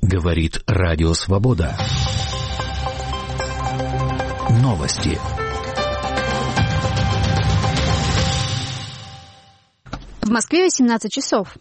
Говорит Радио Свобода. Новости. В Москве 18 часов.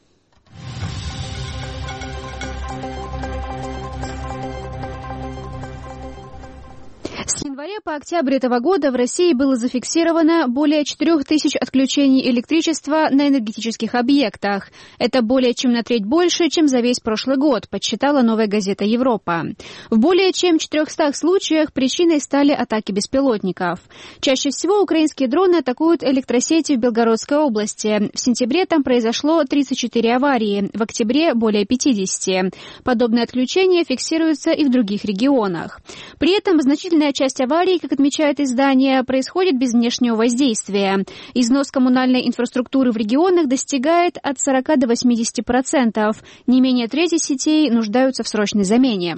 С января по октябрь этого года в России было зафиксировано более 4000 отключений электричества на энергетических объектах. Это более чем на треть больше, чем за весь прошлый год, подсчитала «Новая газета Европа». В более чем 400 случаях причиной стали атаки беспилотников. Чаще всего украинские дроны атакуют электросети в Белгородской области. В сентябре там произошло 34 аварии, в октябре более 50. Подобные отключения фиксируются и в других регионах. При этом значительная часть аварий, как отмечает издание, происходит без внешнего воздействия. Износ коммунальной инфраструктуры в регионах достигает от 40 до 80%. Не менее трети сетей нуждаются в срочной замене.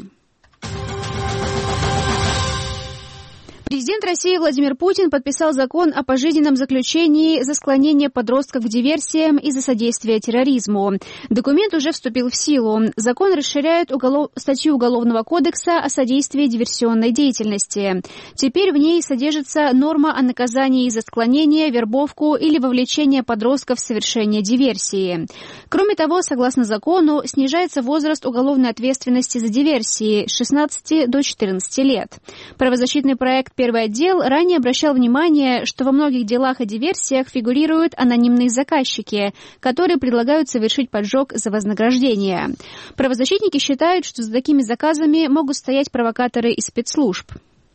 Президент России Владимир Путин подписал закон о пожизненном заключении за склонение подростков к диверсиям и за содействие терроризму. Документ уже вступил в силу. Закон расширяет статью Уголовного кодекса о содействии диверсионной деятельности. Теперь в ней содержится норма о наказании за склонение, вербовку или вовлечение подростков в совершение диверсии. Кроме того, согласно закону, снижается возраст уголовной ответственности за диверсии с 16 до 14 лет. Правозащитный проект «Первый отдел» ранее обращал внимание, что во многих делах о диверсиях фигурируют анонимные заказчики, которые предлагают совершить поджог за вознаграждение. Правозащитники считают, что за такими заказами могут стоять провокаторы из спецслужб.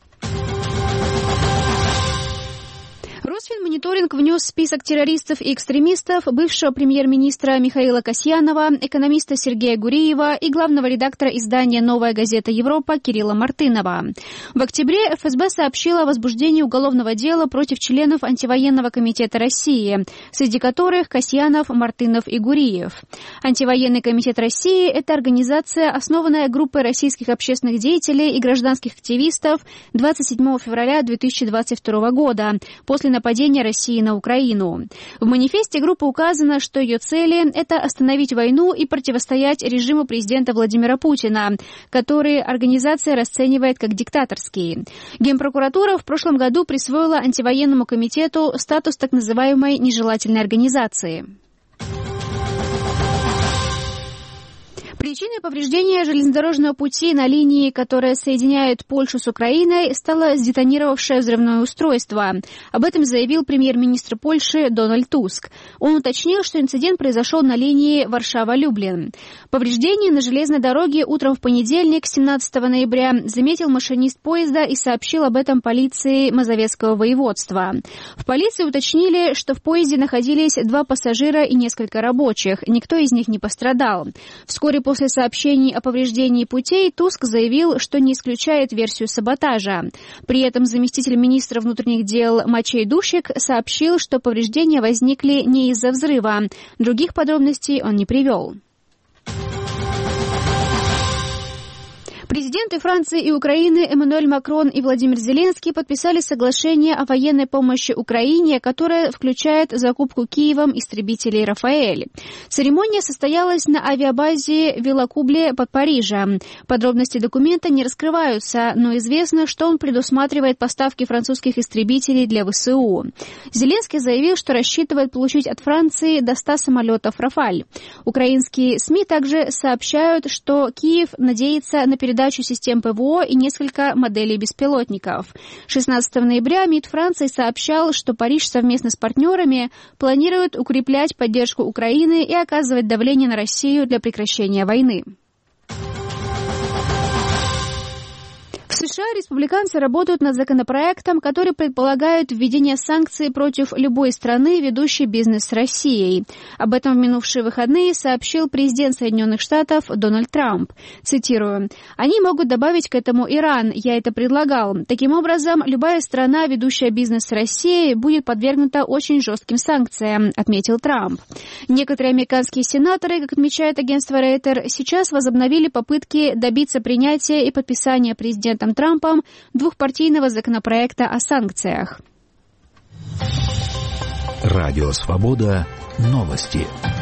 Росфинмониторинг внес в список террористов и экстремистов бывшего премьер-министра Михаила Касьянова, экономиста Сергея Гуриева и главного редактора издания «Новая газета Европа» Кирилла Мартынова. В октябре ФСБ сообщила о возбуждении уголовного дела против членов Антивоенного комитета России, среди которых Касьянов, Мартынов и Гуриев. Антивоенный комитет России – это организация, основанная группой российских общественных деятелей и гражданских активистов 27 февраля 2022 года, после нападения России на Украину. В манифесте группы указано, что ее цели – это остановить войну и противостоять режиму президента Владимира Путина, который организация расценивает как диктаторский. Генпрокуратура в прошлом году присвоила антивоенному комитету статус так называемой нежелательной организации. Причиной повреждения железнодорожного пути на линии, которая соединяет Польшу с Украиной, стало сдетонировавшее взрывное устройство. Об этом заявил премьер-министр Польши Дональд Туск. Он уточнил, что инцидент произошел на линии Варшава-Люблин. Повреждение на железной дороге утром в понедельник, 17 ноября, заметил машинист поезда и сообщил об этом полиции Мазовецкого воеводства. В полиции уточнили, что в поезде находились 2 пассажира и несколько рабочих. Никто из них не пострадал. Вскоре после сообщений о повреждении путей Туск заявил, что не исключает версию саботажа. При этом заместитель министра внутренних дел Мачей Душик сообщил, что повреждения возникли не из-за взрыва. Других подробностей он не привел. Президенты Франции и Украины Эммануэль Макрон и Владимир Зеленский подписали соглашение о военной помощи Украине, которое включает закупку Киевом истребителей «Рафаэль». Церемония состоялась на авиабазе Виллакубле под Парижем. Подробности документа не раскрываются, но известно, что он предусматривает поставки французских истребителей для ВСУ. Зеленский заявил, что рассчитывает получить от Франции до 100 самолетов «Рафаль». Украинские СМИ также сообщают, что Киев надеется на передачу систем ПВО и несколько моделей беспилотников. 16 ноября МИД Франции сообщал, что Париж совместно с партнерами планирует укреплять поддержку Украины и оказывать давление на Россию для прекращения войны. В США республиканцы работают над законопроектом, который предполагает введение санкций против любой страны, ведущей бизнес с Россией. Об этом в минувшие выходные сообщил президент Соединенных Штатов Дональд Трамп. Цитирую: «Они могут добавить к этому Иран. Я это предлагал. Таким образом, любая страна, ведущая бизнес с Россией, будет подвергнута очень жестким санкциям», отметил Трамп. Некоторые американские сенаторы, как отмечает агентство Рейтер, сейчас возобновили попытки добиться принятия и подписания президентом Трампом двухпартийного законопроекта о санкциях. Радио Свобода. Новости.